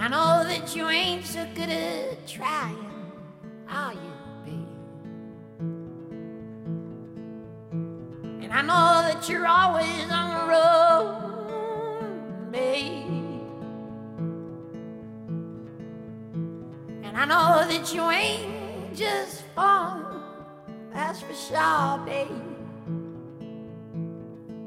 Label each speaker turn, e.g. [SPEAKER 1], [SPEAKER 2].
[SPEAKER 1] I know that you ain't so good at trying, are you, babe? And I know that you're always on the road, babe. And I know that you ain't just fun, that's for sure, babe.